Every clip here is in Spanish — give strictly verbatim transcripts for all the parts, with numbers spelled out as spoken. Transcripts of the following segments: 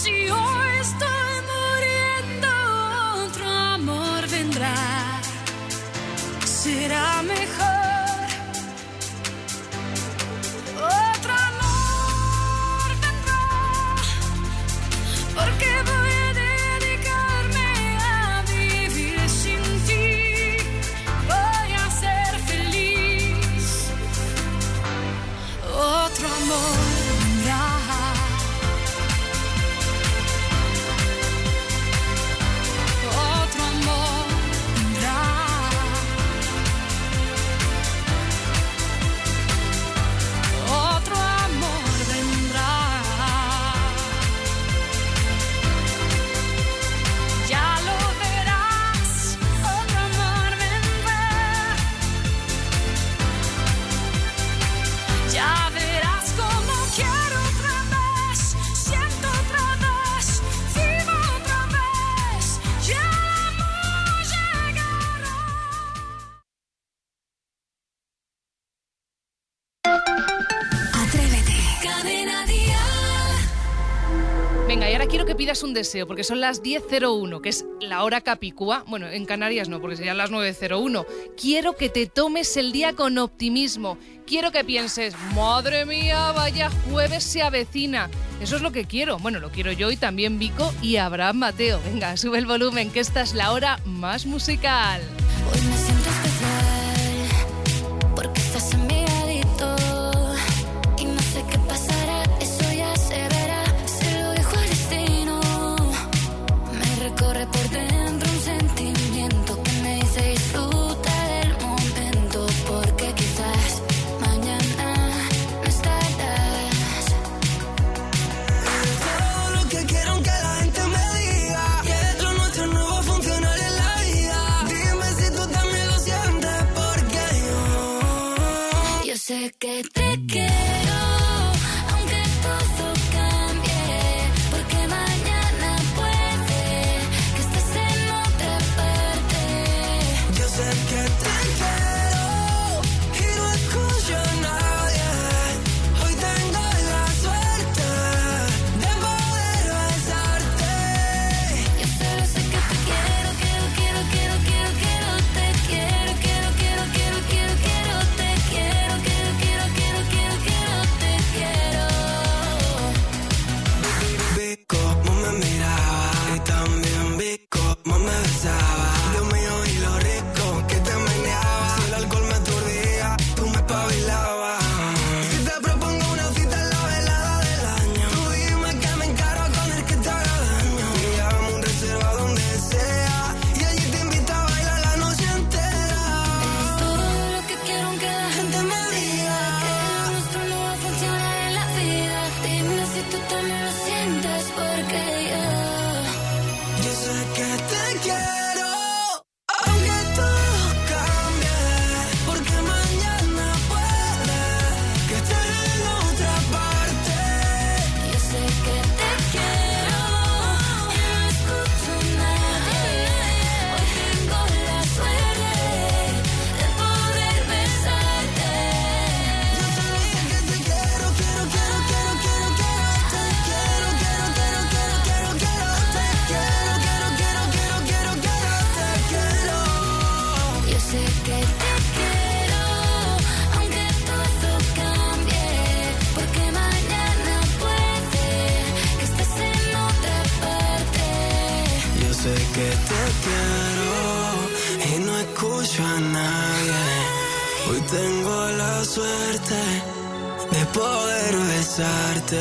Si hoy estoy muriendo, otro amor vendrá. Será mejor. Otro amor vendrá. Porque voy a dedicarme a vivir sin ti. Voy a ser feliz. Otro amor vendrá. Otro amor vendrá. Otro amor vendrá. Ya lo verás. Otro amor vendrá. Ya verás cómo quiero otra vez. Siento otra vez. Vivo otra vez. Ya el amor llegará. Atrévete. Cadena Dial. Venga, y ahora quiero que pidas un deseo, porque son las diez cero uno, que es la hora capicúa. Bueno, en Canarias no, porque serían las nueve cero uno. Quiero que te tomes el día con optimismo. Quiero que pienses, madre mía, vaya jueves se avecina. Eso es lo que quiero. Bueno, lo quiero yo y también Vico y Abraham Mateo. Venga, sube el volumen, que esta es la hora más musical. Hoy me siento especial porque estás en mi ladito y no sé qué pasará, eso ya se verá. Se lo dejo al destino. Me recorre por dentro un sentimiento que me dice disfruta del momento, porque quizás mañana no estarás. Todo lo que quiero que la gente me diga, que lo nuestro no va a funcionar en la vida. Dime si tú también lo sientes, porque yo Yo sé que te quiero, aunque todo cambie, porque mañana puede que estés en otra parte. Yo sé que te quiero y no escucho a nadie. Hoy tengo la suerte de poder besarte. Yo solo sé que te quiero, quiero, quiero, quiero, quiero, quiero, te quiero, quiero, quiero, quiero, quiero, quiero, te quiero, quiero, quiero, quiero, quiero, quiero, te quiero. Vi cómo me miraba y también vi cómo me besaba. Dios mío, y lo rico que te meneaba. Si el alcohol me aturdía, tú me espabilabas. Si te propongo una cita en la velada del año, tú dime que me encaro con el que te haga daño. Pillamos un reserva donde sea y allí te invito a bailar la noche entera. Es todo lo que quiero que la gente me diga, que lo nuestro no va a funcionar en la vida. Dime si tú también lo sientes, porque yo Yo sé que te quiero, aunque todo cambie, porque mañana puede que estés en otra parte. Yo sé que te quiero y no escucho a nadie. Hoy tengo la suerte de poder besarte. Yo solo sé que te quiero, quiero, quiero, quiero, quiero, quiero. Te quiero, quiero, quiero, quiero, quiero, quiero. Te quiero, quiero, quiero, quiero, quiero, quiero. Te quiero. Yo sé que te quiero, aunque todo cambie, porque mañana puede que estés en otra parte. Yo sé que te quiero y no escucho a nadie. Hoy tengo la suerte de poder besarte.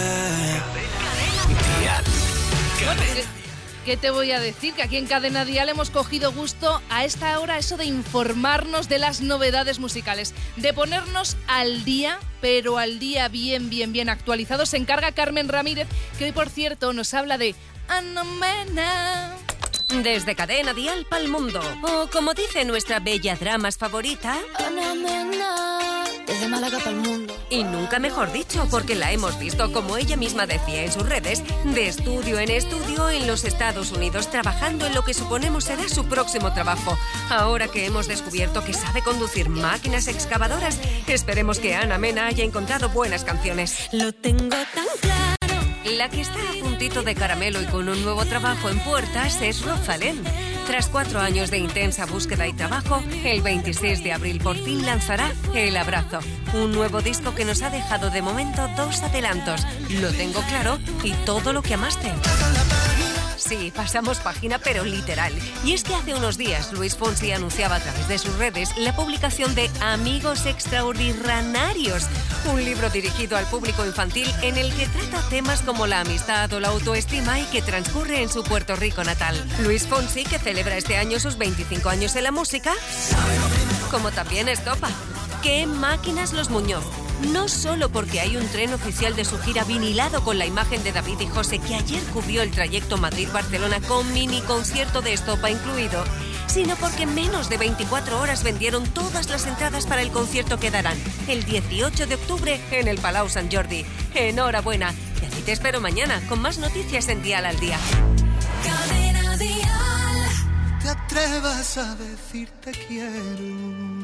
¿Qué te voy a decir? Que aquí en Cadena Dial hemos cogido gusto a esta hora eso de informarnos de las novedades musicales, de ponernos al día, pero al día bien, bien, bien actualizado. Se encarga Carmen Ramírez, que hoy, por cierto, nos habla de Ana Mena. Desde Cadena Dial pa'l mundo. O como dice nuestra bella dramas favorita, Ana Mena, desde Málaga pa'l mundo. y nunca mejor dicho, porque la hemos visto, como ella misma decía en sus redes, de estudio en estudio en los Estados Unidos, trabajando en lo que suponemos será su próximo trabajo. Ahora que hemos descubierto que sabe conducir máquinas excavadoras, esperemos que Ana Mena haya encontrado buenas canciones. Lo tengo tan claro, La que está a puntito de caramelo y con un nuevo trabajo en puertas es Rosalén. Tras cuatro años de intensa búsqueda y trabajo, el veintiséis de abril por fin lanzará El Abrazo, un nuevo disco que nos ha dejado de momento dos adelantos, Lo tengo claro y Todo lo que amaste. Sí, pasamos página, pero literal. Y es que hace unos días Luis Fonsi anunciaba a través de sus redes la publicación de Amigos Extraordinarios, un libro dirigido al público infantil en el que trata temas como la amistad o la autoestima y que transcurre en su Puerto Rico natal. Luis Fonsi, que celebra este año sus veinticinco años en la música, como también Estopa. ¡Qué máquinas los Muñoz! No solo porque hay un tren oficial de su gira vinilado con la imagen de David y José que ayer cubrió el trayecto Madrid-Barcelona con mini concierto de Estopa incluido, sino porque en menos de veinticuatro horas vendieron todas las entradas para el concierto que darán el dieciocho de octubre en el Palau Sant Jordi. ¡Enhorabuena! Y así te espero mañana con más noticias en Dial al Día. Cadena Dial. Te atrevas a decir te quiero.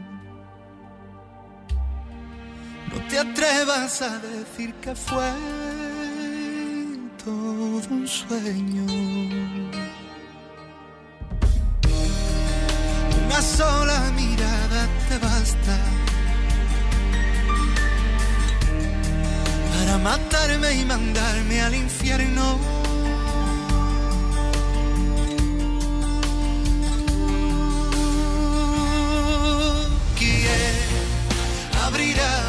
No te atrevas a decir que fue todo un sueño. Una sola mirada te basta para matarme y mandarme al infierno. ¿Quién abrirá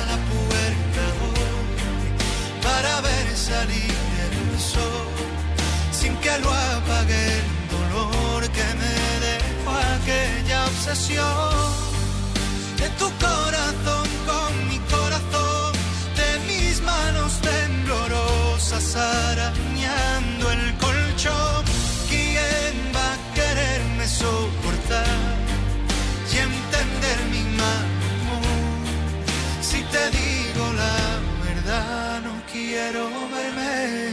para ver salir el sol sin que lo apague el dolor que me dejó aquella obsesión de tu corazón con mi corazón, de mis manos temblorosas arañando el colchón? ¿Quién va a quererme soportar y entender mi mal humor si te digo la verdad? No quiero verme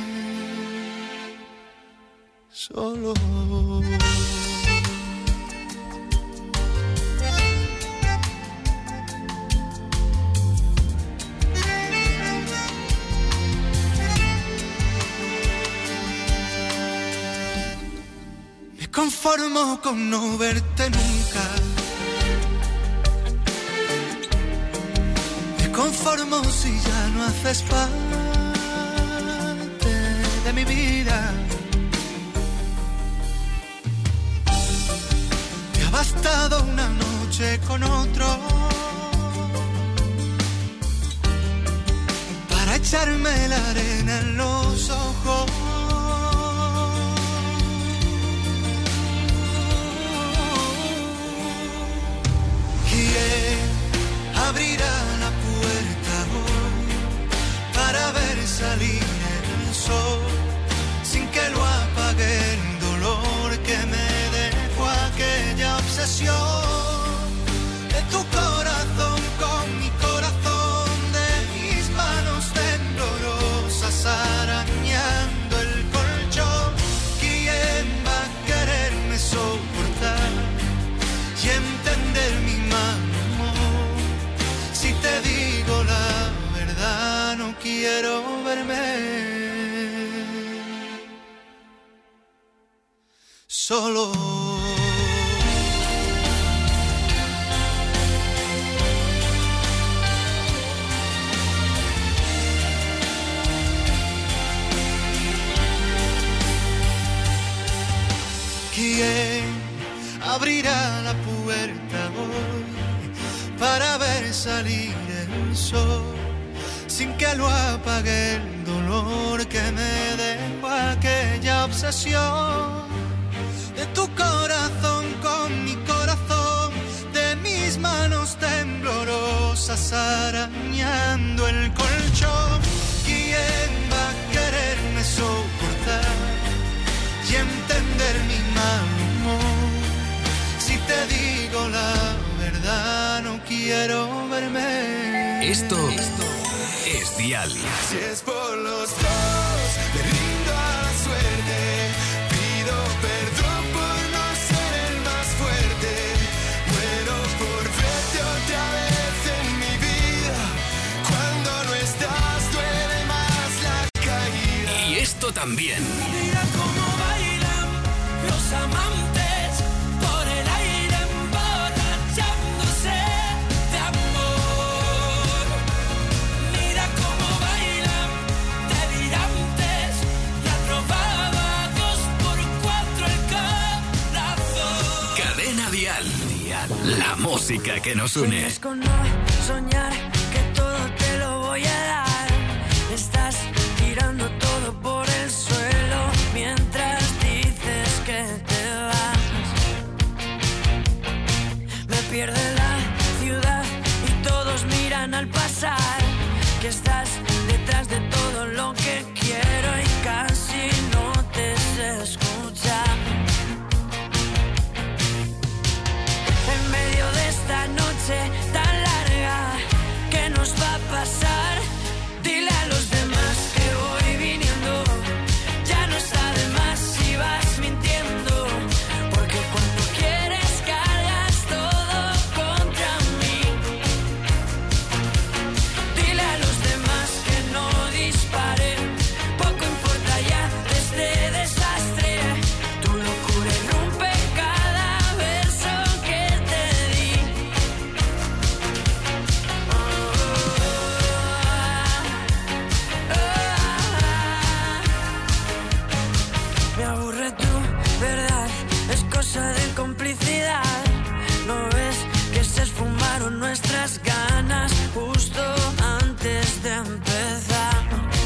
solo. Me conformo con no verte nunca. Me conformo si ya no haces parte de mi vida. Te ha bastado una noche con otro para echarme la arena en los ojos. ¿Quién abrirá la puerta hoy para ver salir el sol sin que lo apague el dolor que me dejó aquella obsesión de tu corazón con mi corazón, de mis manos temblorosas arañando el colchón? ¿Quién va a quererme soportar y entender mi mal humor si te digo la verdad? No quiero verme solo. ¿Quién abrirá la puerta hoy para ver salir el sol sin que lo apague el dolor que me dejó aquella obsesión de tu corazón con mi corazón, de mis manos temblorosas arañando el colchón? ¿Quién va a quererme soportar y entender mi mal humor si te digo la verdad? No quiero verme. Esto, esto es Dial. Si es por los dos, me rindo a la suerte. Pido perdón por no ser el más fuerte. Muero por verte otra vez en mi vida. Cuando no estás duele más la caída. esto también. Mira cómo bailan los amantes por el aire emborrachándose de amor. Mira cómo bailan delirantes y atrobados por cuatro el corazón. Cadena Dial. Dial. La música que nos une. Sueñas con no soñar que todo te lo voy a dar. Estás tirando todo por el suelo mientras dices que te vas. Me pierde la ciudad y todos miran al pasar que estás detrás de todo lo que quiero y casi no te sé escuchar. En medio de esta noche tan larga, ¿qué nos va a pasar? Dile a los demás que voy viniendo, ya no está de más si vas mintiendo, porque cuando quieres cargas todo contra mí. Dile a los demás que no disparen, poco importa ya de este desastre, tu locura irrumpe cada verso que te di. Oh, oh, oh, oh. Me aburre tu verdad, es cosa de complicidad. ¿No ves que se esfumaron nuestras ganas justo antes de empezar?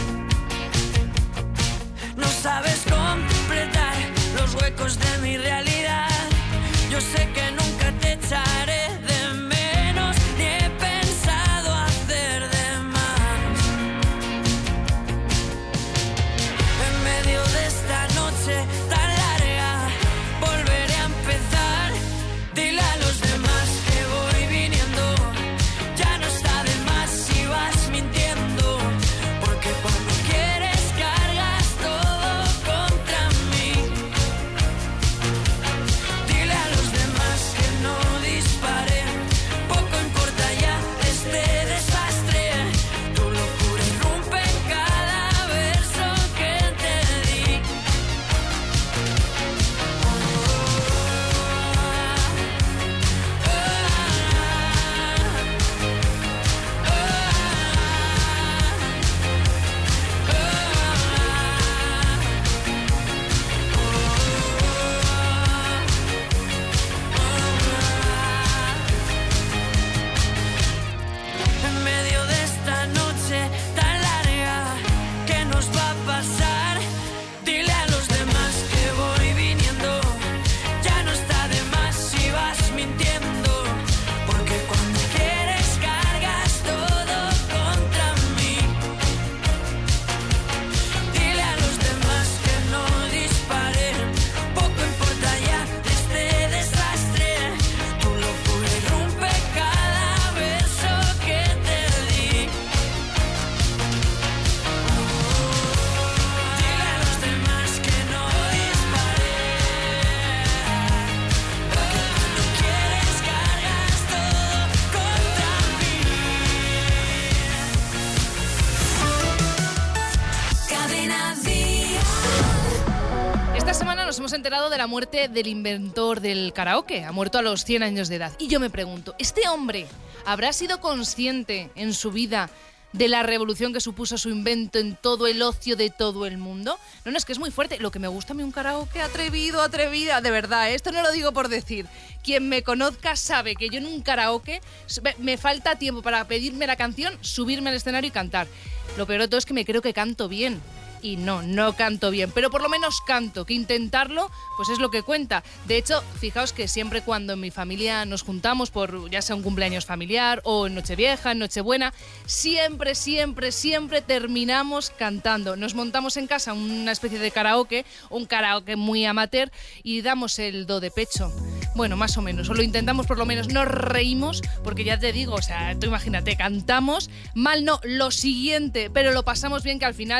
No sabes completar los huecos de mi realidad. Yo sé que nunca te echaré de menos, ni he pensado hacer de más. En medio de esta noche tan larga, volveré a empezar. Dile a los demás que voy viniendo, ya no está de más si vas mintiendo, porque cuando quieres cargas todo contra mí. Dile a los demás que no disparen, poco importa ya este desastre, tu locura irrumpe en cada verso que te di. Oh, oh, En medio de esta noche tan larga, ¿qué nos va a pasar? Dile a los demás que voy viniendo, ya no está de más si vas mintiendo, porque cuando quieres cargas todo contra mí. Dile a los demás que no disparen, poco importa ya de este desastre, tu locura irrumpe cada verso que te di. Dile a los demás que no disparen, porque cuando quieres cargas todo contra mí. Cadena Dial. Esta semana nos hemos enterado de la muerte del inventor del karaoke. Ha muerto a los cien años de edad. Y yo me pregunto, ¿este hombre habrá sido consciente en su vida de la revolución que supuso su invento en todo el ocio de todo el mundo? No, no, es que es muy fuerte. Lo que me gusta a mí un karaoke atrevido, atrevida, de verdad, ¿eh? Esto no lo digo por decir. Quien me conozca sabe que yo en un karaoke me- me falta tiempo para pedirme la canción, subirme al escenario y cantar. Lo peor de todo es que me creo que canto bien. Y no, no canto bien, pero por lo menos canto, que intentarlo pues es lo que cuenta. De hecho, fijaos que siempre cuando en mi familia nos juntamos por ya sea un cumpleaños familiar o en Nochevieja, en Nochebuena, siempre, siempre, siempre terminamos cantando. Nos montamos en casa una especie de karaoke, un karaoke muy amateur y damos el do de pecho. Bueno, más o menos, o lo intentamos por lo menos, nos reímos, porque ya te digo, o sea, tú imagínate, cantamos, mal no, lo siguiente, pero lo pasamos bien, que al final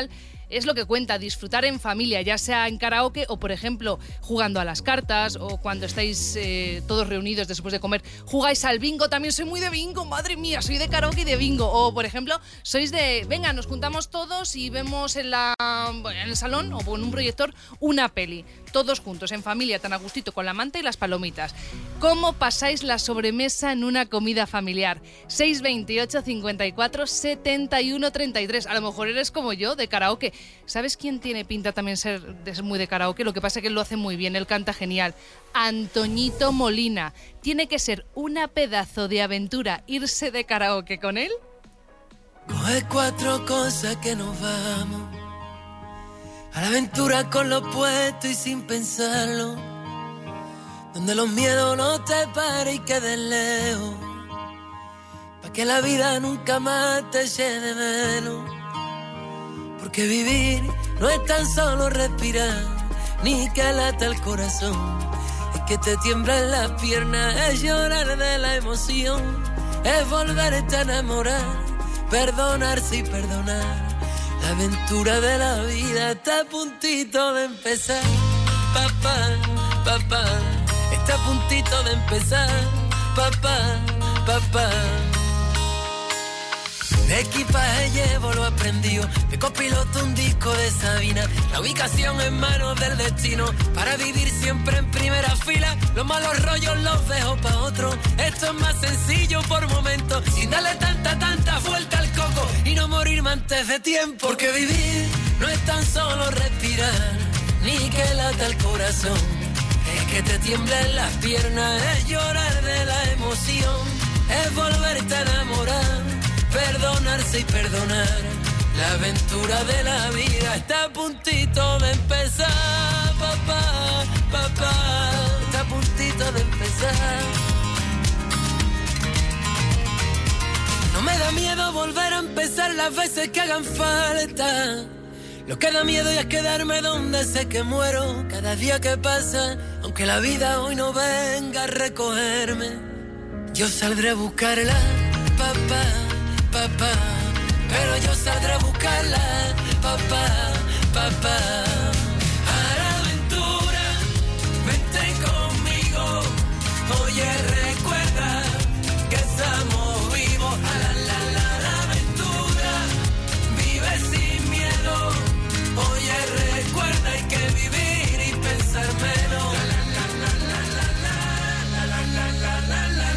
es lo que cuenta, disfrutar en familia, ya sea en karaoke o, por ejemplo, jugando a las cartas o cuando estáis eh, todos reunidos después de comer, jugáis al bingo. También soy muy de bingo, madre mía, soy de karaoke y de bingo. O, por ejemplo, sois de, venga, nos juntamos todos y vemos en, la, en el salón o en un proyector una peli. Todos juntos, en familia, tan a gustito, con la manta y las palomitas. ¿Cómo pasáis la sobremesa en una comida familiar? seis veintiocho, cincuenta y cuatro, setenta y uno, treinta y tres. A lo mejor eres como yo, de karaoke. ¿Sabes quién tiene pinta también ser, de ser muy de karaoke? Lo que pasa es que él lo hace muy bien, él canta genial. Antoñito Molina. ¿Tiene que ser una pedazo de aventura irse de karaoke con él? Coge cuatro cosas que nos vamos a la aventura con lo puesto y sin pensarlo, donde los miedos no te paren y queden lejos, pa' que la vida nunca más te eche de menos. Porque vivir no es tan solo respirar, ni que lata el corazón, es que te tiemblan las piernas, es llorar de la emoción, es volverte a enamorar, perdonarse y perdonar. La aventura de la vida está a puntito de empezar. Papá, papá, está a puntito de empezar. Papá, papá. De equipaje llevo lo aprendido, de copiloto un disco de Sabina. La ubicación en manos del destino, para vivir siempre en primera fila. Los malos rollos los dejo pa' otro, esto es más sencillo por momentos, sin darle tanta, tanta vuelta al coco y no morirme antes de tiempo. Porque vivir no es tan solo respirar, ni que lata el corazón, es que te tiemblen las piernas, es llorar de la emoción, es volverte a enamorar, perdonarse y perdonar. La aventura de la vida está a puntito de empezar. Papá, papá, está a puntito de empezar. No me da miedo volver a empezar las veces que hagan falta. Lo que da miedo ya es quedarme donde sé que muero. Cada día que pasa, aunque la vida hoy no venga a recogerme, yo saldré a buscarla, papá, papá, pero yo saldré a buscarla, papá, papá. A la aventura, vente conmigo, oye, recuerda que estamos vivos. A la, la, la, la aventura, vive sin miedo, oye, recuerda, hay que vivir y pensar menos. La, la, la, la, la, la, la, la, la, la, la,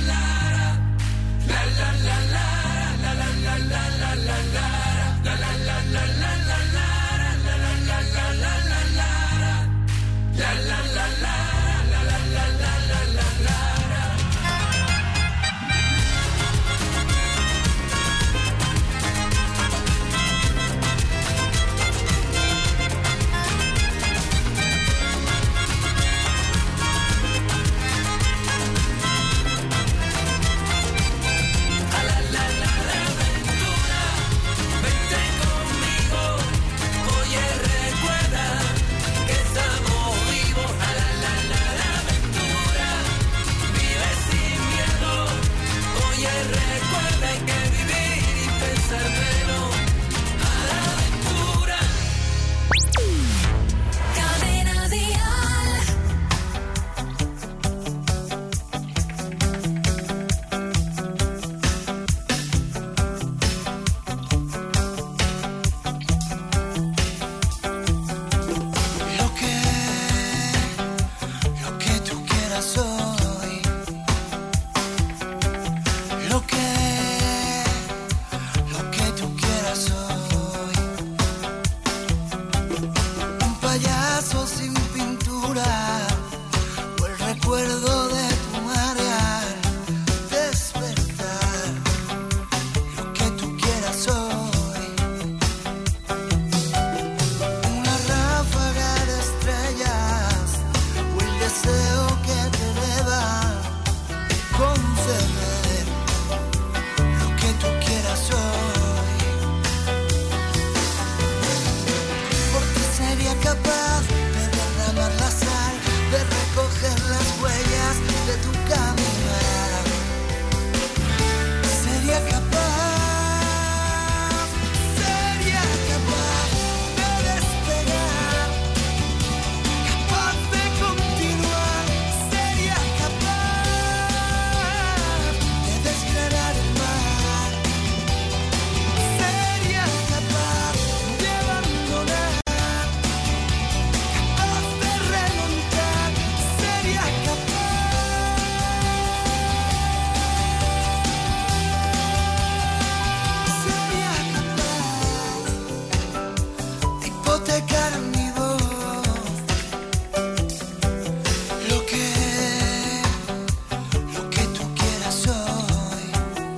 la, la, la, la, la. La la la la la la la la la la la hipotecar mi voz. Lo que, lo que tú quieras hoy.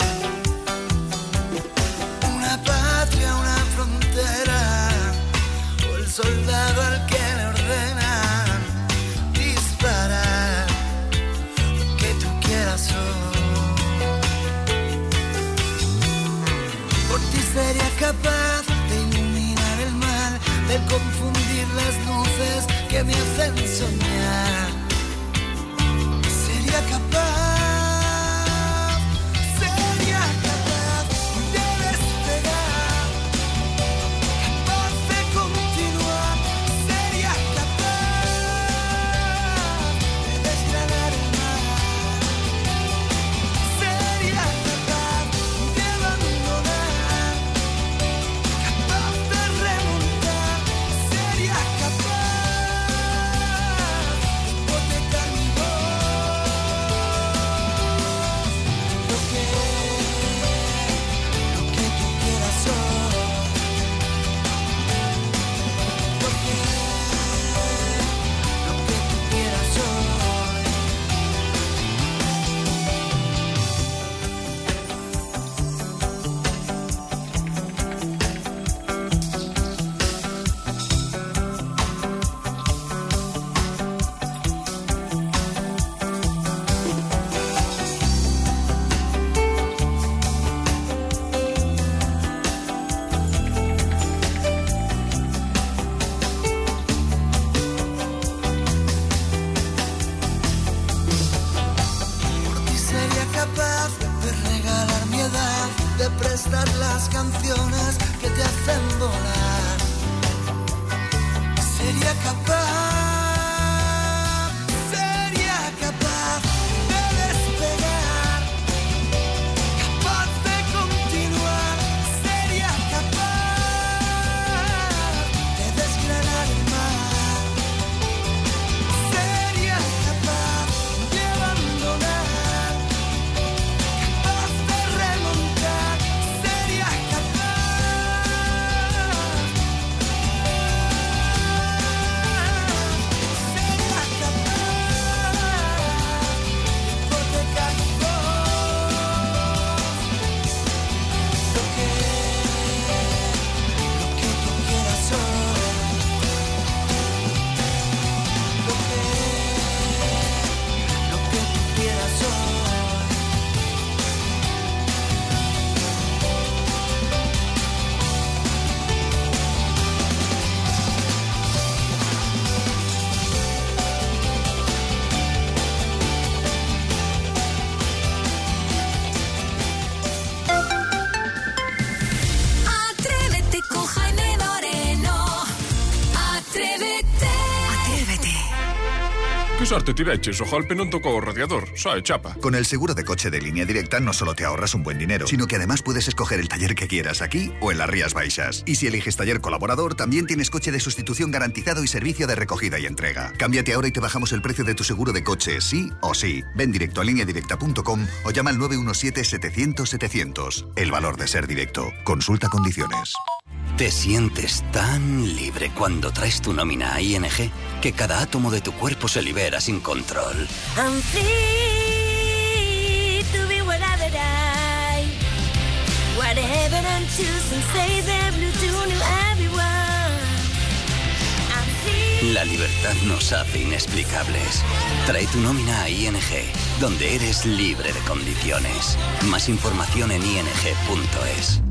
Una patria, una frontera, o el soldado al que le ordenan disparar. Lo que tú quieras hoy. Por ti sería capaz de iluminar el mal, de confundir las luces que me hacen soñar. Sería capaz, sería capaz de despegar, capaz de continuar. Sería capaz de desgranar el mar. Sería capaz de abandonar, capaz de remontar. Sería capaz de hipotecar mi voz. Lo que, lo que tú quieras hoy. Lo que, lo que tú quieras hoy. Por ti sería capaz de regalar mi edad, de prestar las canciones que te hacen volar. Sería capaz, sería capaz de despegar, capaz de continuar. Sería capaz de desgranar el mar. Sería capaz de abandonar, capaz de remontar. Sería capaz, sería capaz de hipotecar mi voz. Lo que, lo que tú quieras hoy. Lo que, lo que tú quieras hoy. Atrévete con Jaime Moreno. Atrévete. Atrévete. Que sorte tiveches, o golpe non tocou o radiador, só é chapa. Con el seguro de coche de Línea Directa no solo te ahorras un buen dinero, sino que además puedes escoger el taller que quieras aquí o en las Rías Baixas. Y si eliges taller colaborador, también tienes coche de sustitución garantizado y servicio de recogida y entrega. Cámbiate ahora y te bajamos el precio de tu seguro de coche, sí o sí. Ven directo a línea directa punto com o llama al nueve uno siete, setecientos, setecientos. El valor de ser directo. Consulta condiciones. Te sientes tan libre cuando traes tu nómina a I N G que cada átomo de tu cuerpo se libera sin control. I'm free to be whatever I, whatever I'm choosing, say the blue to new everyone. I'm free. La libertad nos hace inexplicables. Trae tu nómina a I N G, donde eres libre de condiciones. Más información en i n g punto es.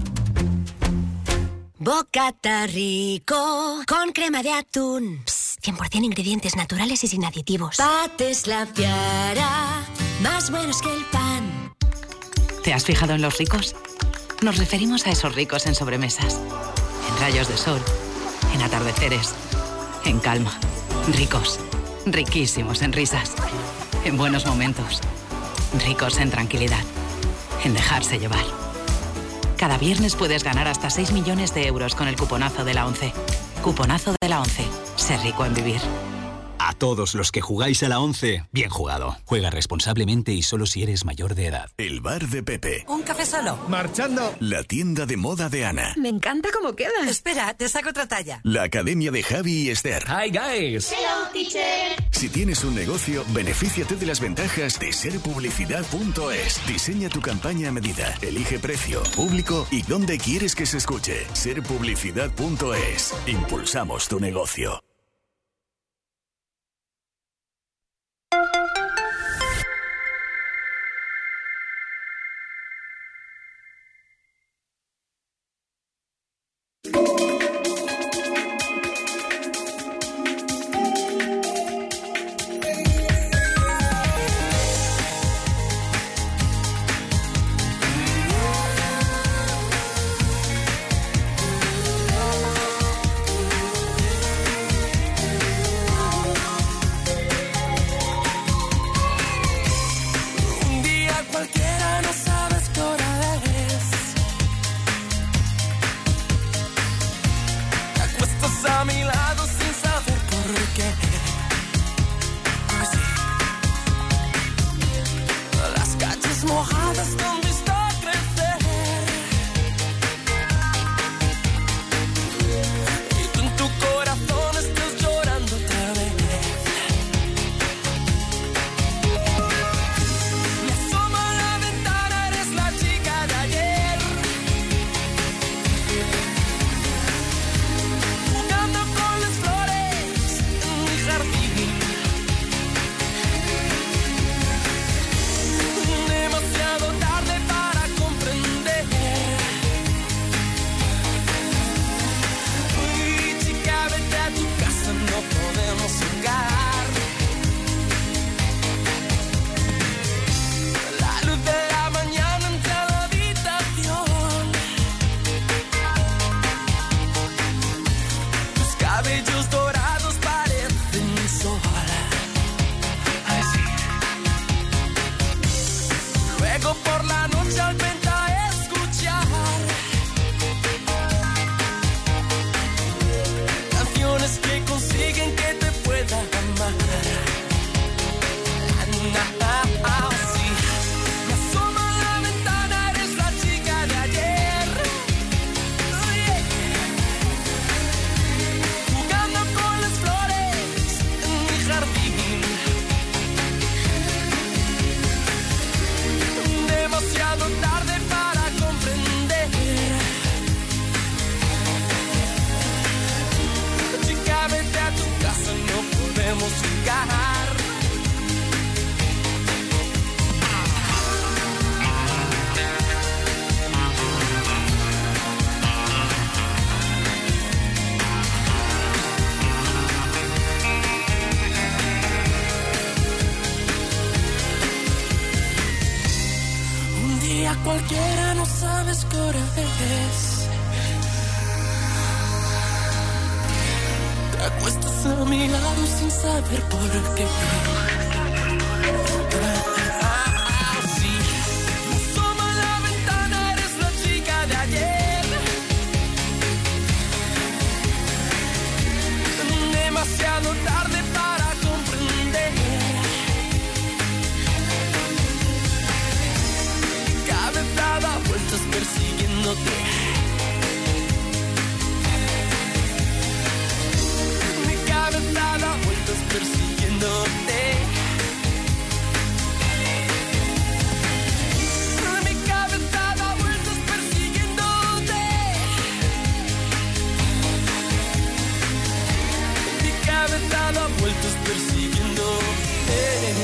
Bocata rico con crema de atún. Psst, cien por ciento ingredientes naturales y sin aditivos. Pates la piara, más buenos que el pan. ¿Te has fijado en los ricos? Nos referimos a esos ricos en sobremesas, en rayos de sol, en atardeceres, en calma. Ricos, riquísimos en risas, en buenos momentos, ricos en tranquilidad, en dejarse llevar. Cada viernes puedes ganar hasta seis millones de euros con el cuponazo de la ONCE. Cuponazo de la ONCE. Ser rico en vivir. A todos los que jugáis a la once, bien jugado. Juega responsablemente y solo si eres mayor de edad. El bar de Pepe. Un café solo. Marchando. La tienda de moda de Ana. Me encanta cómo queda. Espera, te saco otra talla. La academia de Javi y Esther. Hi guys. Hello, teacher. Si tienes un negocio, benefíciate de las ventajas de ser publicidad punto es. Diseña tu campaña a medida. Elige precio, público y dónde quieres que se escuche. ser publicidad punto es. Impulsamos tu negocio. Cualquiera, no sabes qué hora es. Te acuestas a mi lado sin saber por qué. Ah, sí. Asoma a la ventana, eres la chica de ayer. Demasiado tarde para comprender. Da vueltas persiguiéndote. Mi cabeza da vueltas persiguiéndote. Mi cabeza da vueltas persiguiéndote. Mi cabeza da vueltas persiguiéndote.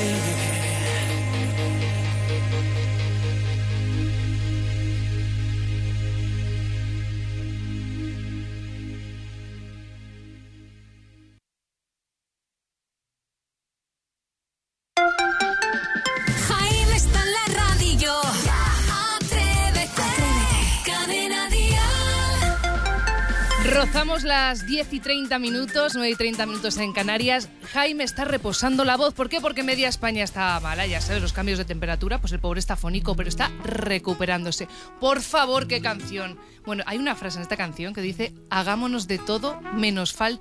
Rozamos las diez y treinta minutos, nueve y treinta minutos en Canarias. Jaime está reposando la voz. ¿Por qué? Porque media España está mala, ya sabes, los cambios de temperatura, pues el pobre está fónico, pero está recuperándose. Por favor, qué canción. Bueno, hay una frase en esta canción que dice: hagámonos de todo menos falta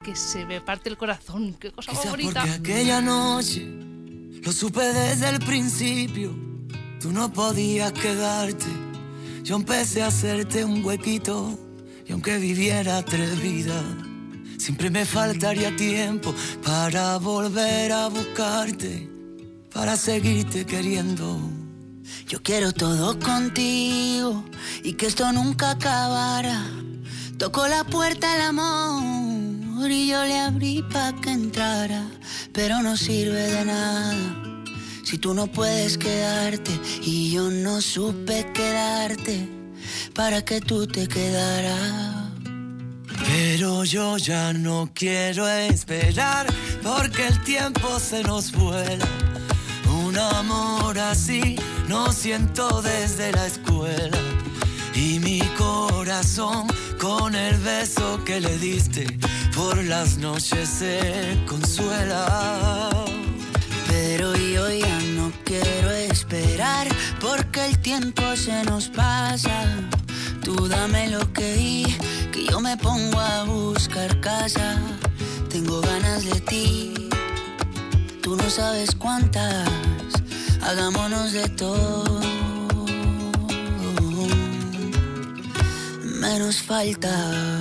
que se me parte el corazón. Qué cosa más Quizás bonita. porque aquella noche lo supe desde el principio. Tú no podías quedarte. Yo empecé a hacerte un huequito. Y aunque viviera tres vidas, siempre me faltaría tiempo para volver a buscarte, para seguirte queriendo. Yo quiero todo contigo y que esto nunca acabara. Tocó la puerta el amor y yo le abrí pa' que entrara, pero no sirve de nada si tú no puedes quedarte y yo no supe quedarte para que tú te quedaras. Pero yo ya no quiero esperar porque el tiempo se nos vuela. Un amor así no siento desde la escuela. Y mi corazón con el beso que le diste por las noches se consuela. Pero yo ya no quiero esperar porque el tiempo se nos pasa. Tú dame lo que di, que yo me pongo a buscar casa. Tengo ganas de ti, tú no sabes cuántas. Hagámonos de todo, menos falta.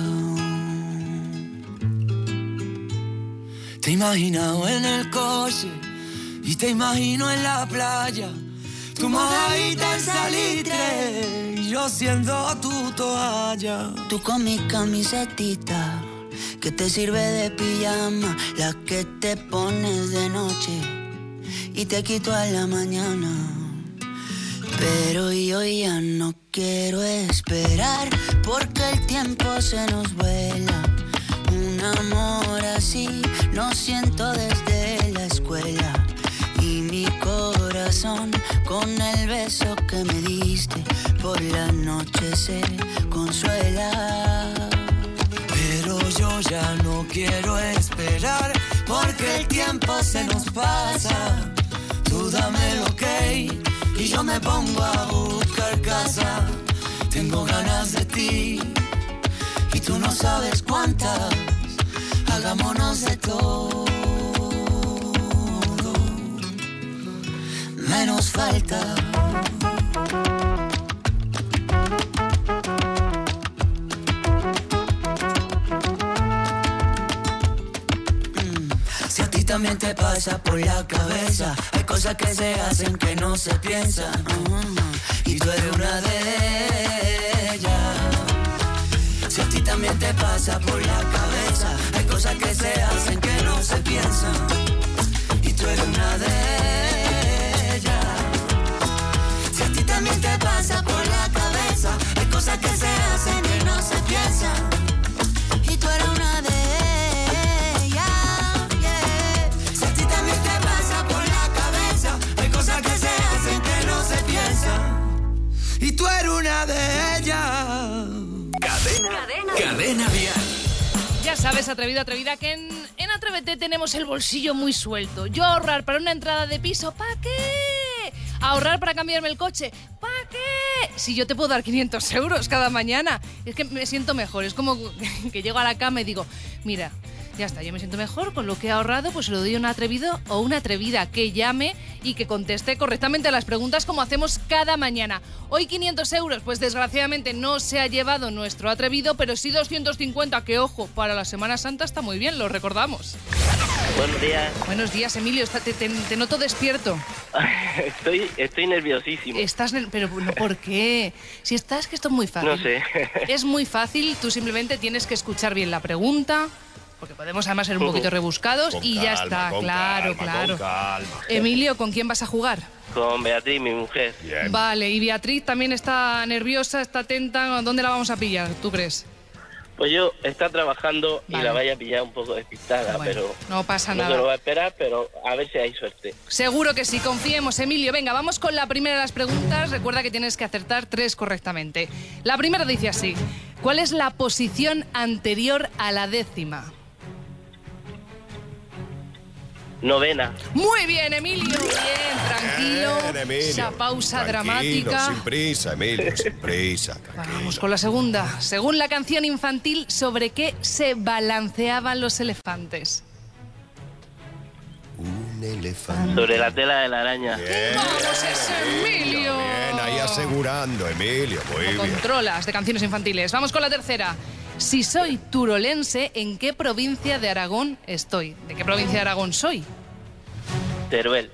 Te he imaginado en el coche y te imagino en la playa. Tu mojadita en salitre y yo siendo tu toalla. Tú con mi camisetita que te sirve de pijama, la que te pones de noche y te quito a la mañana. Pero yo ya no quiero esperar porque el tiempo se nos vuela. Un amor así no siento desde la escuela. Y mi corazón con el beso que me diste por la noche se consuela. Pero yo ya no quiero esperar porque el tiempo se nos pasa. Tú dame el ok y yo me pongo a buscar casa. Tengo ganas de ti y tú no sabes cuántas. Hagámonos de todo, menos falta. Si a ti también te pasa por la cabeza, hay cosas que se hacen que no se piensan, uh-huh. Y tú eres una de ellas. Si a ti también te pasa por la cabeza, hay cosas que se hacen que no se piensan, y tú eres una de ellas. Si a ti también te pasa por la cabeza, hay cosas que se hacen que no se piensan, y tú eres una de ellas. Yeah. Si a ti también te pasa por la cabeza, hay cosas que se hacen que no se piensan, y tú eres una de ellas. Cadena, cadena, cadena vial. Ya sabes, atrevido, atrevida, que en, en Atrévete tenemos el bolsillo muy suelto. Yo ahorrar para una entrada de piso, ¿para qué? Ahorrar para cambiarme el coche, ¿para qué? Si yo te puedo dar quinientos euros cada mañana, es que me siento mejor. Es como que llego a la cama y digo, mira, ya está, yo me siento mejor con lo que he ahorrado, pues se lo doy a un atrevido o una atrevida que llame y que conteste correctamente a las preguntas como hacemos cada mañana. Hoy quinientos euros, pues desgraciadamente no se ha llevado nuestro atrevido, pero sí doscientos cincuenta, que ojo, para la Semana Santa está muy bien, lo recordamos. Buenos días. Buenos días, Emilio, está, te, te, te noto despierto. Estoy, estoy nerviosísimo. Estás, ner- pero no, ¿por qué? Si estás, que esto es muy fácil. No sé. Es muy fácil, tú simplemente tienes que escuchar bien la pregunta, porque podemos además ser un poquito rebuscados Con y ya calma, está, con claro, calma, claro. con calma. Emilio, ¿con quién vas a jugar? Con Beatriz, mi mujer. Vale, y Beatriz también está nerviosa, está atenta. ¿Dónde la vamos a pillar, tú crees? Pues yo está trabajando Vale. y la vaya a pillar un poco despistada, Bueno, pero no pasa no nada. se lo va a esperar, pero a ver si hay suerte. Seguro que sí, confiemos, Emilio. Venga, vamos con la primera de las preguntas. Recuerda que tienes que acertar tres correctamente. La primera dice así: ¿cuál es la posición anterior a la décima? Novena. Muy bien, Emilio, bien, tranquilo. Bien, Emilio. Esa pausa Tranquilo, dramática. sin prisa, Emilio, sin prisa. Vamos con la segunda. Según la canción infantil, ¿sobre qué se balanceaban los elefantes? Un elefante. Sobre la tela de la araña. Bien, ¡Vamos, ese Emilio! bien, ahí asegurando, Emilio, muy bien. Controlas de canciones infantiles. Vamos con la tercera. Si soy turolense, ¿en qué provincia de Aragón estoy? ¿De qué provincia de Aragón soy? Teruel.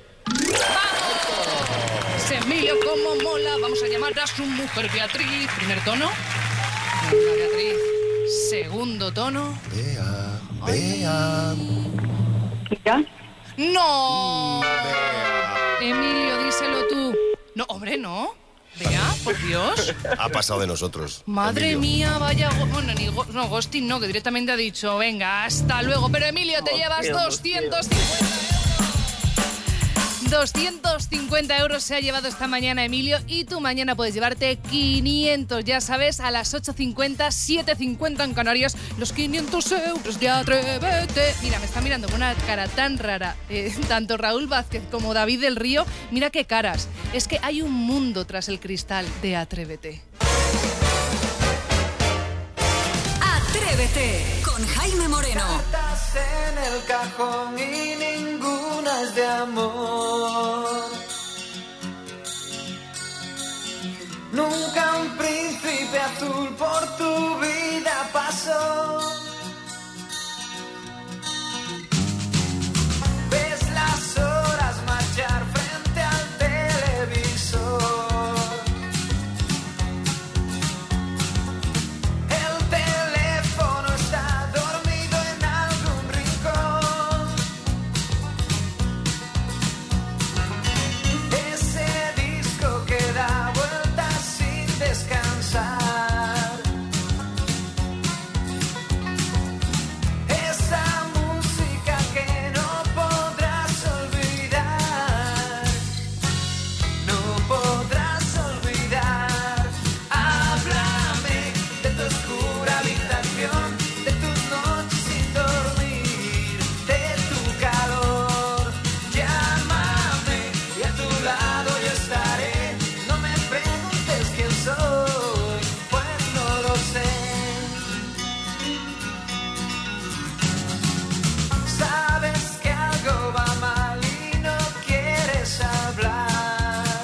¡Vamos! Emilio, cómo mola. Vamos a llamar a su mujer Beatriz. Primer tono. Venga, Beatriz. Segundo tono. Bea, Bea. ¿Ya? ¡No! Emilio, díselo tú. No, hombre, no. Vea, por Dios. Ha pasado de nosotros. Madre Emilio. mía, vaya... go- Bueno, ni go- no, ghosting no, que directamente ha dicho, venga, hasta luego. Pero Emilio, te Oh, llevas tío, doscientos cincuenta euros. doscientos cincuenta euros se ha llevado esta mañana Emilio y tú mañana puedes llevarte quinientos, ya sabes, a las ocho cincuenta, siete cincuenta en Canarias, los quinientos euros de Atrévete. Mira, me está mirando con una cara tan rara, eh, tanto Raúl Vázquez como David del Río, mira qué caras. Es que hay un mundo tras el cristal de Atrévete. Atrévete con Jaime Moreno. Cartas en el cajón y ninguna es de amor. Nunca un príncipe azul por tu vida pasó. Ves las horas marchar frente al televisor. El teléfono está dormido en algún rincón. Ese disco que da vueltas sin descansar. Esa música que no podrás olvidar. No podrás olvidar. Háblame de tu oscura habitación, de tus noches sin dormir, de tu calor. Llámame y a tu lado yo estaré. No me preguntes quién soy, pues no lo sé. Sabes que algo va mal y no quieres hablar.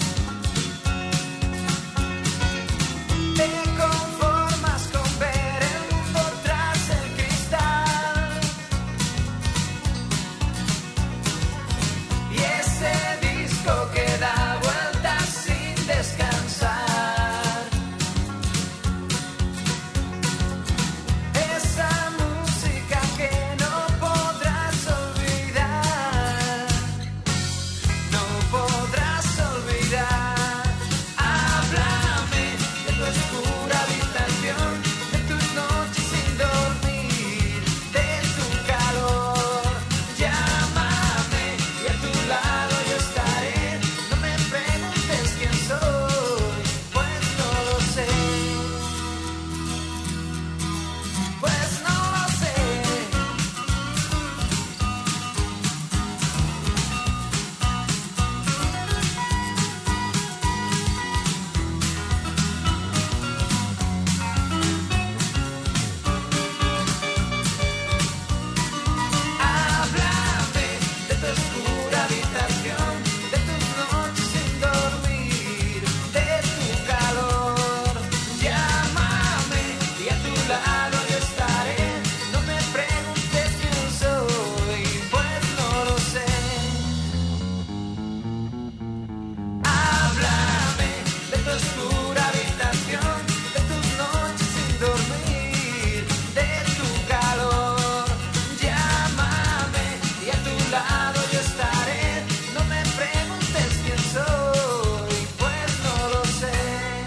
Te conformas con ver el mundo tras el cristal. Y ese disco que da vueltas sin descansar. Esa música que no podrás olvidar. No podrás olvidar. Háblame de tu oscura habitación, de tus noches sin dormir, de tu calor. Llámame y a tu lado yo estaré. No me preguntes quién soy, pues no lo sé. Pues no lo sé. Háblame de tu oscura habitación, de tus noches sin dormir, de tu calor. Llámame y a tu lado yo estaré. No me preguntes quién soy, pues no lo sé. Háblame de tu oscura habitación, de tus noches sin dormir, de tu calor. Llámame y a tu lado yo estaré. No me preguntes quién soy, pues no lo sé.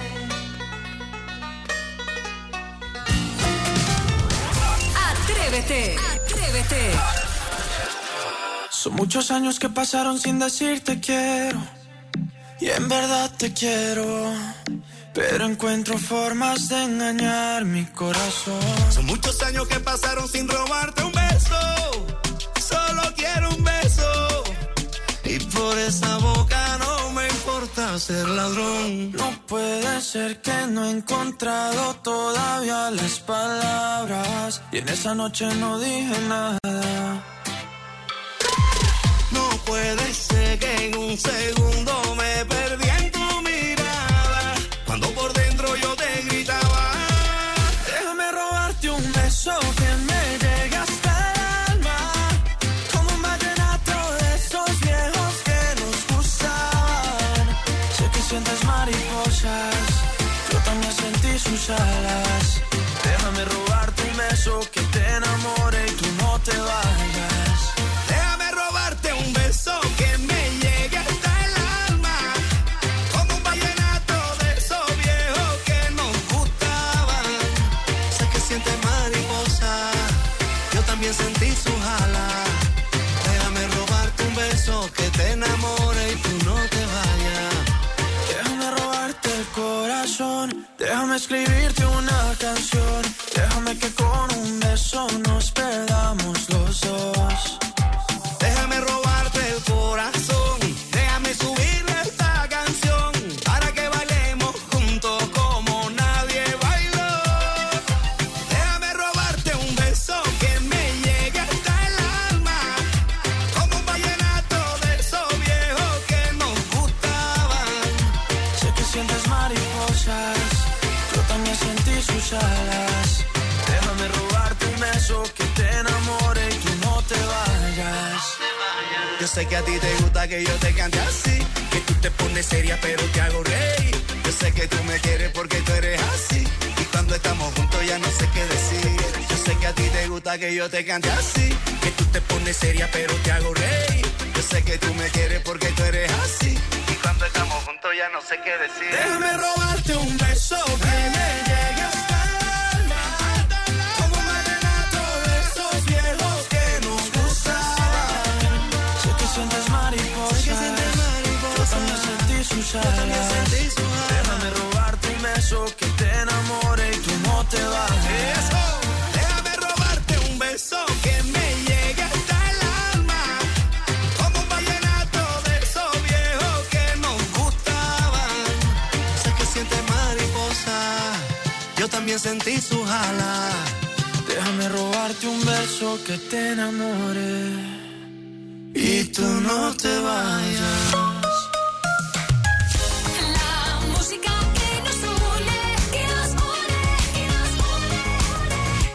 Atrévete. Atrévete. Son muchos años que pasaron sin decirte quiero. Y en verdad te quiero. Pero encuentro formas de engañar mi corazón. Son muchos años que pasaron sin robarte un beso. Solo quiero un beso. ser ladrón. No puede ser que no he encontrado todavía las palabras y en esa noche no dije nada. No puede ser que en un segundo me perdí en tu mirada, cuando por dentro yo te gritaba. Déjame robarte un beso que me llegue hasta el alma, como un vallenato de esos viejos que nos gustaban. Sé que sientes mariposas, yo también sentí sus alas. Déjame robarte un beso que te enamore y tú no te vayas. Déjame robarte un beso que me llegue hasta el alma, como un vallenato de esos viejos que nos gustaban. Sé que sientes mariposa, yo también sentí sus alas. Déjame robarte un beso que te enamore y tú no te vayas. Déjame robarte el corazón, déjame escribirte una canción. Déjame que con un beso nos perdamos los dos. Déjame robarte el corazón, déjame subirle esta canción para que bailemos juntos como nadie bailó. Déjame robarte un beso que me llegue hasta el alma, como un vallenato de esos viejos que nos gustaban. Sé que sientes mariposas, yo también sentí sus alas. Déjame robarte un beso que te enamore y tú no te vayas. Yo sé que a ti te gusta que yo te cante así, que tú te pones seria pero te hago reír. Yo sé que tú me quieres porque tú eres así, y cuando estamos juntos ya no sé qué decir. Yo sé que a ti te gusta que yo te cante así, que tú te pones seria pero te hago reír. Yo sé que tú me quieres porque tú eres así, y cuando estamos juntos ya no sé qué decir. Déjame robarte un beso que me llegue hasta el alma, como un vallenato de esos viejos que nos gustaban. Sé que sientes mariposas, yo también sentí sus alas. Déjame robarte un beso que te enamore y tú no te vayas. Déjame robarte un beso que me llegue hasta el alma, como un vallenato de esos viejos que nos gustaban. Sé que sientes mariposa, yo también sentí sus alas. Déjame robarte un beso que te enamore y tú no te vayas. La música que nos une, que nos une, que nos une.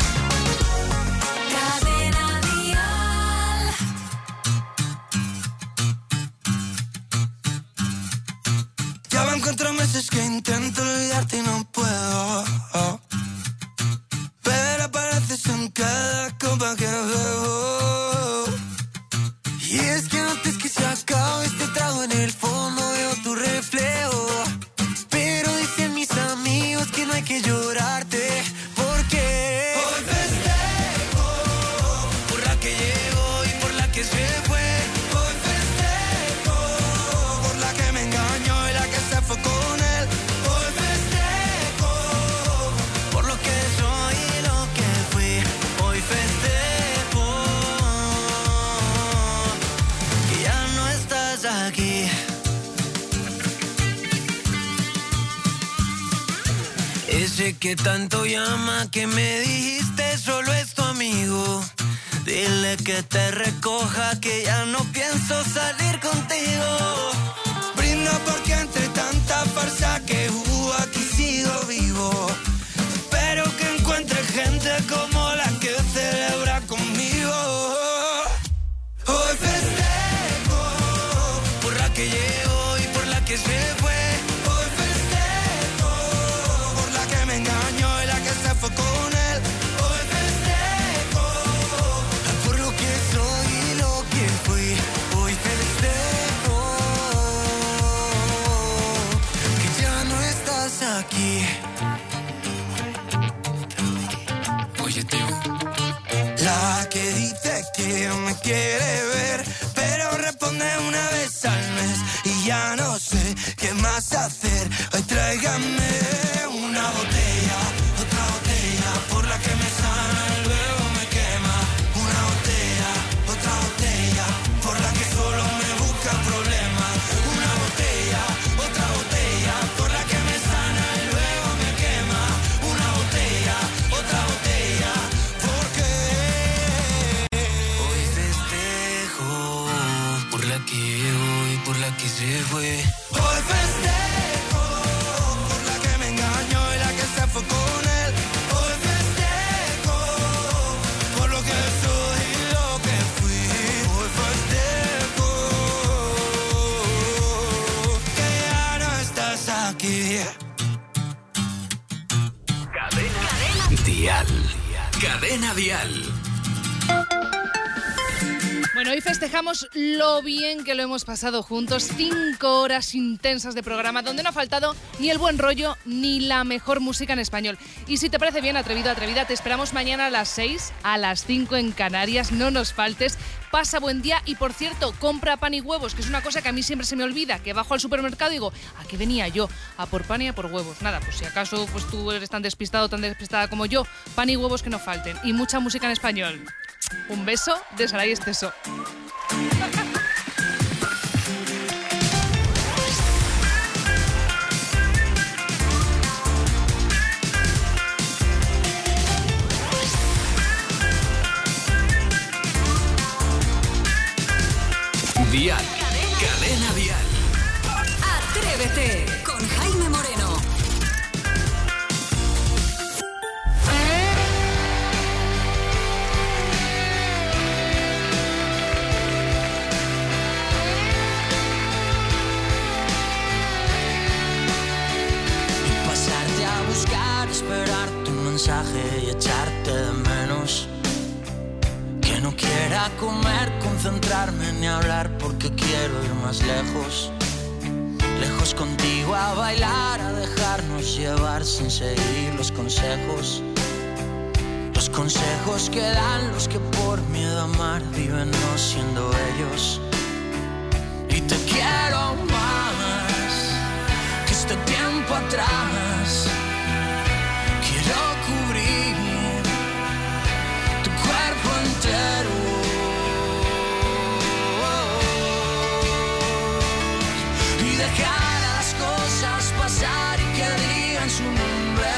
Cadena Dial. Ya van cuatro meses que intento olvidarte y no puedo. Pero apareces en cada copa que bebo. Y es que antes que se acabe este trago en el fondo veo tu reflejo. Pero dicen mis amigos que no hay que llorarte, porque hoy festejo por la que llegó y por la que se fue. Hoy festejo por la que me engañó y la que se fue con él. Hoy festejo por lo que soy y lo que fui. Hoy festejo que ya no estás aquí. Ese que tanto llama, que me dijiste solo es tu amigo. Dile que te recoja, que ya no pienso salir contigo. Brinda porque entre tanta farsa que hubo aquí sigo vivo. Espero que encuentre gente como la que celebra conmigo. Hoy festejo por la que llegó y por la que se fue. Hoy festejo por la que me engañó y la que se fue con él. Hoy festejo por lo que soy y lo que fui. Hoy festejo que ya no estás aquí. Oye, tío. La que dice que me quiere ver, pero responde una vez al mes. Y ya no sé qué más hacer. Hoy tráigame una botella, otra botella, por la que me sana y luego me quema. Una botella, otra botella, por la que solo me busca problemas. Una botella, Cadena Dial. Bueno, hoy festejamos lo bien que lo hemos pasado juntos. Cinco horas intensas de programa donde no ha faltado ni el buen rollo ni la mejor música en español. Y si te parece bien, atrevido, atrevida, te esperamos mañana a las seis, a las cinco en Canarias. No nos faltes. Pasa buen día y, por cierto, compra pan y huevos, que es una cosa que a mí siempre se me olvida, que bajo al supermercado y digo, ¿a qué venía yo? A por pan y a por huevos. Nada, pues si acaso pues tú eres tan despistado, tan despistada como yo, pan y huevos que no falten. Y mucha música en español. Un beso de Saray Esteso. Dial. Cadena Dial. Atrévete con Jaime Moreno. Pasarte a buscar, esperar tu mensaje y echarte de menos. Que no quiera comer, concentrarme ni hablar porque quiero ir más lejos. Lejos contigo a bailar, a dejarnos llevar sin seguir los consejos. Los consejos que dan los que por miedo a amar viven no siendo ellos. Y te quiero más que este tiempo atrás. Quiero cubrir tu cuerpo entero y dejar a las cosas pasar y que digan su nombre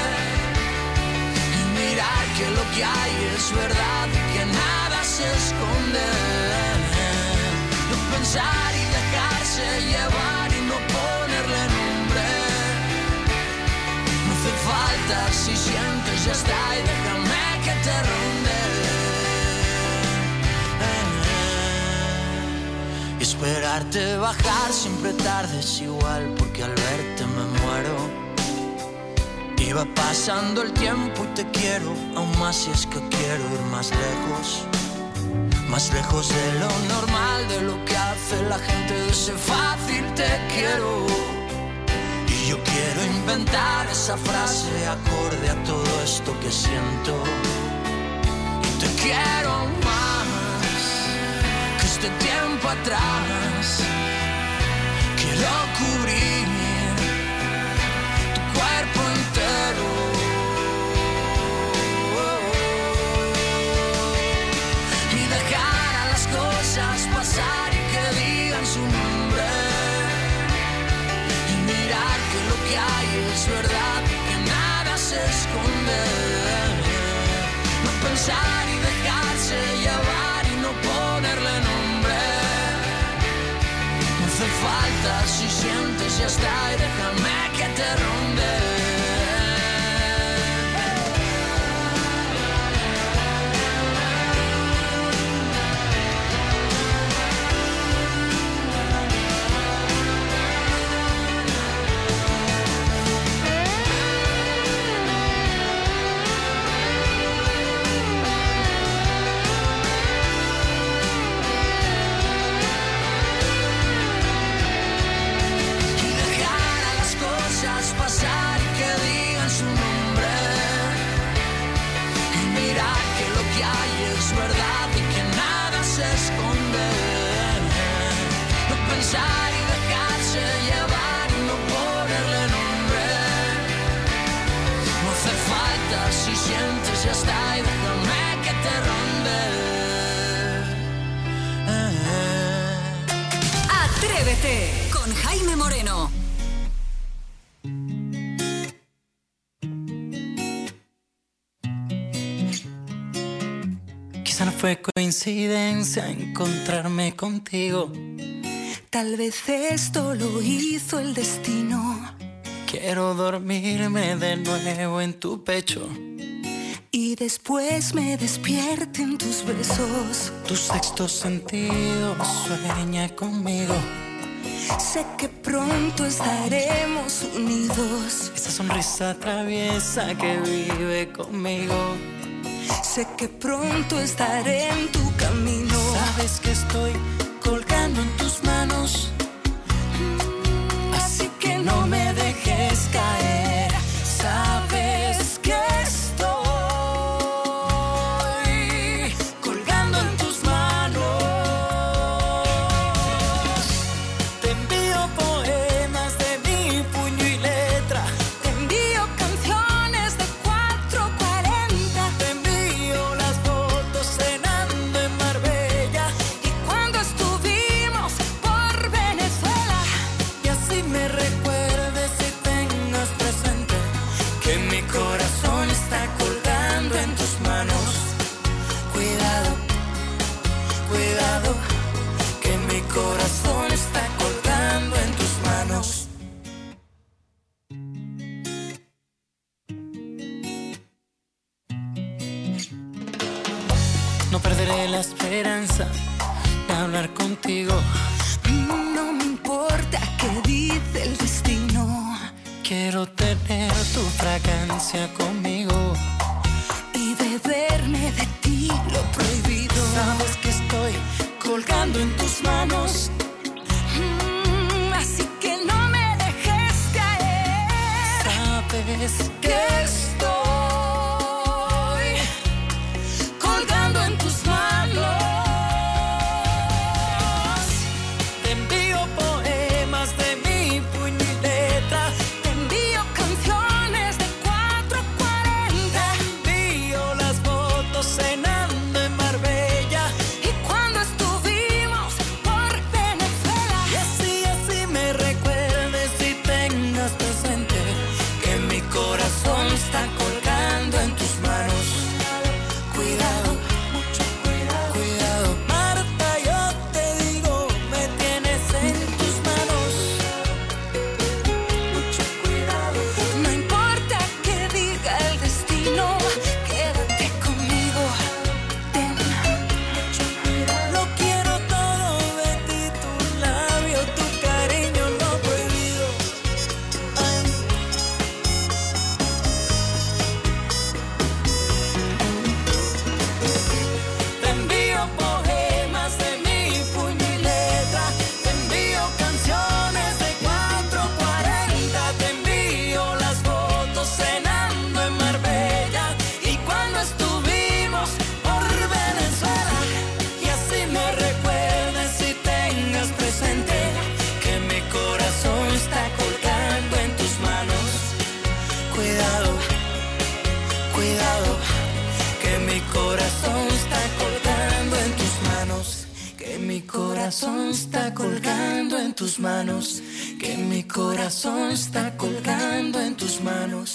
y mirar que lo que hay es verdad y que nada se esconde. No pensar y dejarse llevar y no ponerle nombre. No hace falta, si sientes ya está y déjame que te ronde. Y esperarte bajar siempre tarde es igual porque al verte me muero. Y va pasando el tiempo y te quiero aún más si es que quiero ir más lejos. Más lejos de lo normal, de lo que hace la gente de ese fácil te quiero. Y yo quiero inventar esa frase acorde a todo esto que siento. Y te quiero más que este tiempo atrás. Quiero cubrir tu cuerpo entero y dejar a las cosas pasar y que digan su nombre y mirar que lo que hay es verdad y que nada se esconde. No pensar y dejarse llevar y no ponerle nombre. No hace falta, si sientes ya está y déjame que te ronde. Pasar y que digan su nombre y mirar que lo que hay es verdad y que nada se esconde. No pensar y dejarse llevar y no ponerle nombre. No hace falta, si sientes ya está y déjame que te ronde. Atrévete con Jaime Moreno. Quizá no fue coincidencia encontrarme contigo. Tal vez esto lo hizo el destino. Quiero dormirme de nuevo en tu pecho y después me despierte en tus besos. Tu sexto sentido sueña conmigo. Sé que pronto estaremos unidos. Esa sonrisa traviesa que vive conmigo. Sé que pronto estaré en tu camino. Sabes que estoy colgando en tus manos, así que no me dejes caer. Sabes que estoy colgando en tus manos. te envío poemas de mi puño y letra, Te envío canciones de cuatro cuarenta. te envío las fotos cenando en Marbella, Y cuando estuvimos por Venezuela, y así me recuerdes y tengas presente que mi corazón está colgando en tus manos. Cuidado, cuidado, que mi corazón está colgando en tus manos. no perderé la esperanza de hablar contigo. No me importa qué dice el destino, Quiero tener tu fragancia conmigo. y beberme de ti lo prohibido. Sabes que estoy colgando en tus manos, Mm, así que no me dejes caer. sabes Que estoy colgando en tus manos. te envío poemas de mi puño y letra, Te envío canciones de cuatro cuarenta. te envío las fotos cenando en Marbella, Y cuando estuvimos por Venezuela, y así, así me recuerdes y tengas presente que mi corazón está colgando en tus manos. Cuidado, mucho cuidado. cuidado. Marta, yo te digo, me tienes en tus manos. Mucho cuidado. No importa que diga el destino, quédate conmigo. Ten mucho cuidado. Lo quiero todo de ti, tu labio, tu cariño no prohibido. Ay. Te envío poemas de mi puño y letra, te envío canciones de cuatro cuarenta, te envío las fotos cenando en Marbella, y cuando estuvimos por Venezuela, y así me recuerdes y tengas presente Que mi corazón está colgando en tus manos. Cuidado, cuidado, que mi corazón está colgando en tus manos. Que mi corazón está colgando en tus manos. Que mi corazón está colgando en tus manos.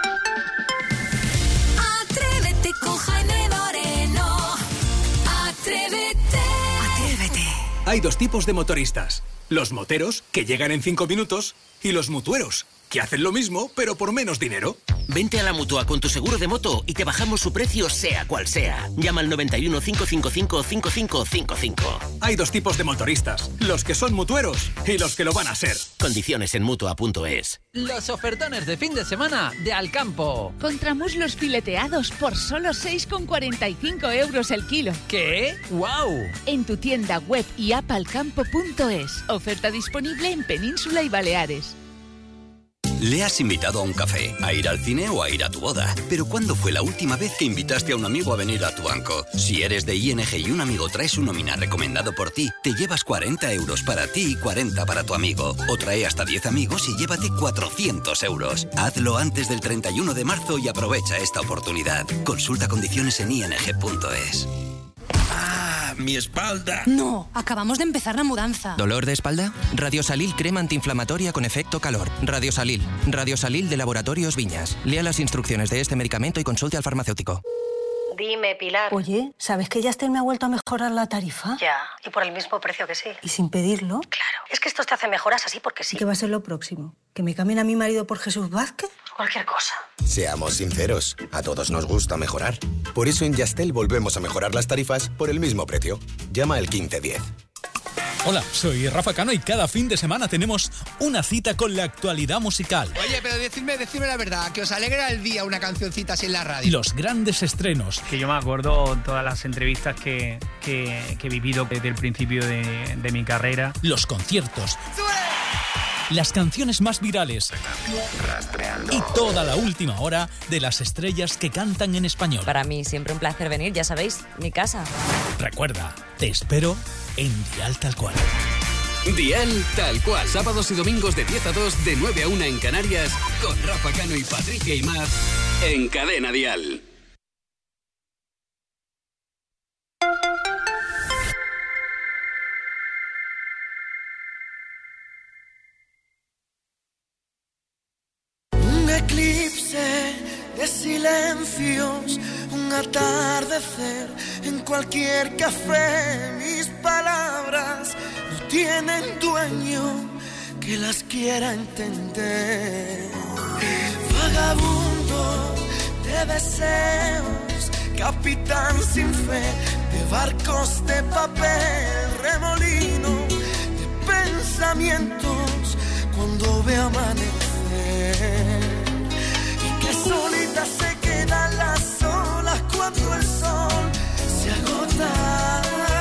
Atrévete con Jaime Moreno. Atrévete. Atrévete. Hay dos tipos de motoristas. Los moteros, que llegan en cinco minutos, y los mutueros, que hacen lo mismo, pero por menos dinero. Vente a la Mutua con tu seguro de moto y te bajamos su precio sea cual sea. Llama al noventa y uno, cinco cinco cinco, cinco cinco cinco cinco. Hay dos tipos de motoristas, los que son mutueros y los que lo van a ser. Condiciones en Mutua punto es. Los ofertones de fin de semana de Alcampo. Contramuslos fileteados por solo seis con cuarenta y cinco euros el kilo. ¿Qué? ¡Guau! En tu tienda web y app alcampo punto es. Oferta disponible en Península y Baleares. Le has invitado a un café, a ir al cine o a ir a tu boda. Pero ¿cuándo fue la última vez que invitaste a un amigo a venir a tu banco? Si eres de I N G y un amigo trae su nómina recomendado por ti, te llevas cuarenta euros para ti y cuarenta para tu amigo. O trae hasta diez amigos y llévate cuatrocientos euros. Hazlo antes del treinta y uno de marzo y aprovecha esta oportunidad. Consulta condiciones en I N G punto es. ¡Ah! ¡Mi espalda! No, acabamos de empezar la mudanza. ¿Dolor de espalda? Radiosalil crema antiinflamatoria con efecto calor. Radiosalil. Radiosalil de Laboratorios Viñas. Lea las instrucciones de este medicamento y consulte al farmacéutico. Dime, Pilar. Oye, ¿sabes que Yastel me ha vuelto a mejorar la tarifa? Ya, y por el mismo precio que sí. ¿Y sin pedirlo? Claro. Es que estos te hacen mejoras así porque sí. ¿Y qué va a ser lo próximo? ¿Que me cambien a mi marido por Jesús Vázquez? Cualquier cosa. Seamos sinceros, a todos nos gusta mejorar. Por eso en Yastel volvemos a mejorar las tarifas por el mismo precio. Llama al quince diez. Hola, soy Rafa Cano y cada fin de semana tenemos una cita con la actualidad musical. Oye, pero decidme, decidme la verdad, que os alegra el día una cancioncita así en la radio. Los grandes estrenos. Que yo me acuerdo todas las entrevistas que, que, que he vivido desde el principio de, de mi carrera. Los conciertos. Las canciones más virales. Y toda la última hora de las estrellas que cantan en español. Para mí siempre un placer venir, ya sabéis, mi casa. Recuerda, te espero en Dial Tal Cual. Dial Tal Cual. Sábados y domingos de diez a dos, de nueve a una en Canarias, con Rafa Cano y Patricia Imaz en Cadena Dial. Un eclipse de silencios, un atardecer en cualquier café. Mis palabras no tienen dueño que las quiera entender. Vagabundo de deseos, capitán sin fe de barcos de papel, remolino de pensamientos cuando ve amanecer. Y que solita se quedan las olas cuando el sol se agota.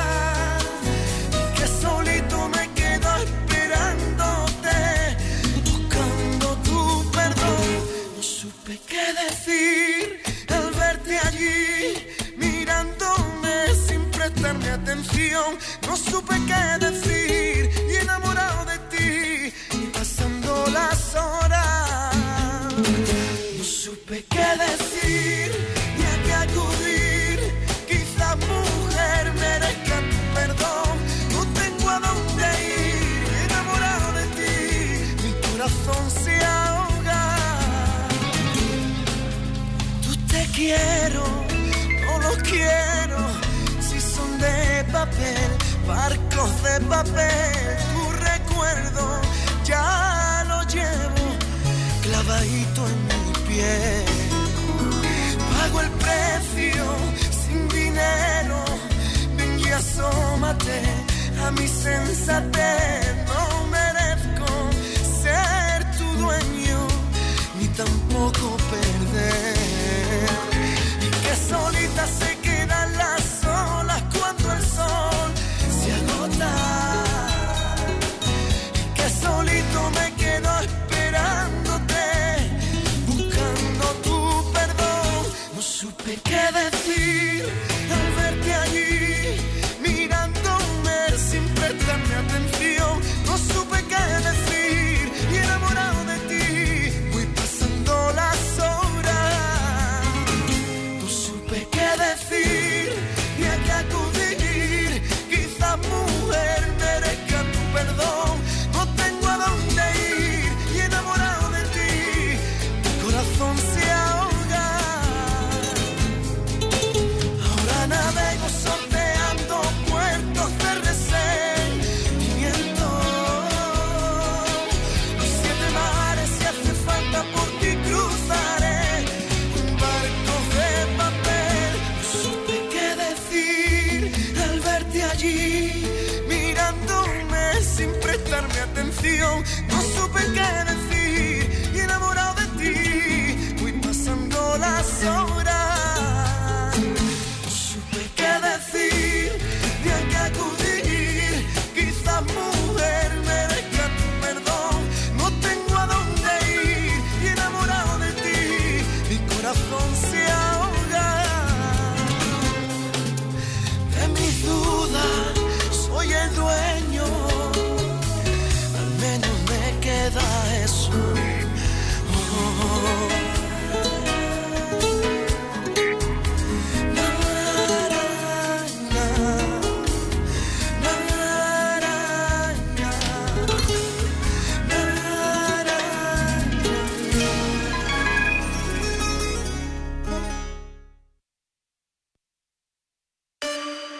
Y que solito me quedo esperándote, buscando tu perdón. No supe qué decir al verte allí, mirándome sin prestarme atención. No supe qué decir y enamorado de ti, y pasando las horas. No supe qué decir ni a qué acudir. Quizás, mujer, merezca tu perdón. No tengo a dónde ir, enamorado de ti, mi corazón se ahoga. Tú te quiero, no los quiero, si son de papel, barcos de papel. Tu recuerdo ya lo llevo clavadito en mi piel. Pago el precio sin dinero, ven y asómate a mi sensatez. No merezco ser tu dueño, ni tampoco perder. Y que solita se quedan las olas cuando el sol se agota. Y que solito me quedo esperándote, buscando tu perdón. No supe qué decir al verte allí, mirándome sin prestarme atención. No supe qué decir y enamorado de ti, voy pasando las horas. No supe qué decir y a qué acudir. Quizás, mujer, merezca tu perdón. No tengo a dónde ir y enamorado de ti, mi corazón se ahoga. Ahora navego sorteando puertos de resentimiento. Los siete mares, si hace falta por ti cruzaré un barco de papel. No supe qué decir al verte allí, mirándome sin prestarme atención. No supe qué decir y enamorado de ti, voy pasando las horas. No supe qué decir ni a qué acudir. Quizás, mujer, merezca tu perdón. No tengo a dónde ir y enamorado de ti, mi corazón se ahoga. De mis dudas soy el dueño, al menos me queda eso.